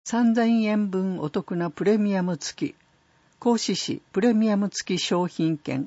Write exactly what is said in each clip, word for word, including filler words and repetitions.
さんぜんえんぶんお得なプレミアム付き、合志市プレミアム付き商品券。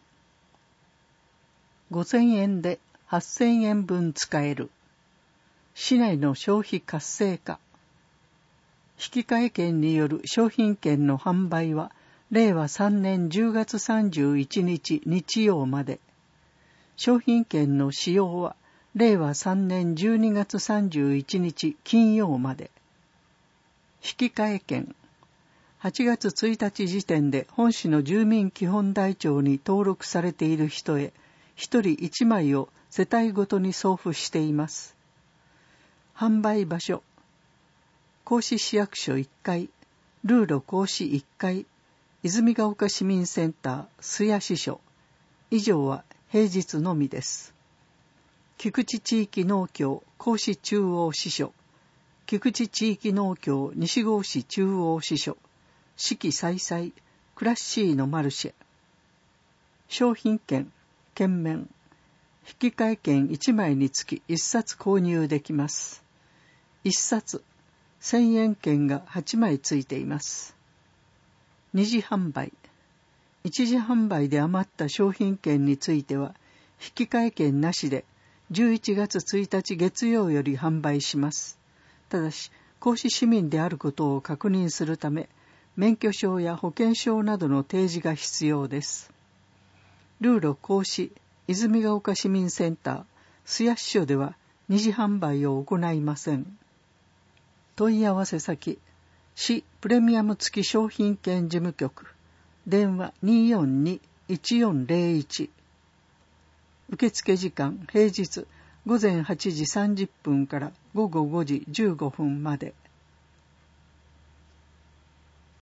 ごせんえんではっせんえんぶん使える。市内の消費活性化。引換券による商品券の販売は、れいわさんねんじゅうがつさんじゅういちにち日曜まで。商品券の使用は、れいわさんねんじゅうにがつさんじゅういちにち金曜まで。引換券。はちがつついたち時点で本市の住民基本台帳に登録されている人へ、ひとりいちまいを世帯ごとに送付しています。販売場所。合志市役所いっかい、ルーロ合志いっかい、泉ヶ丘市民センター、須谷支所。以上は平日のみです。菊池地域農協合志中央支所。菊池地域農協西郷市中央支所、四季彩々クラッシーのマルシェ。商品券、券面、引換券いちまいにつきいっさつ購入できます。いっさつ、せんえん券がはちまいついています。二次販売、一次販売で余った商品券については、引換券なしでじゅういちがつついたち月曜より販売します。ただし、合志市民であることを確認するため、免許証や保険証などの提示が必要です。ルーロ合志泉ヶ丘市民センター、須谷支所では二次販売を行いません。問い合わせ先、市プレミアム付き商品券事務局、電話 にーよんにーいちよんぜろいち。受付時間、平日、午前はちじさんじゅっぷんから午後ごじじゅうごふんまで。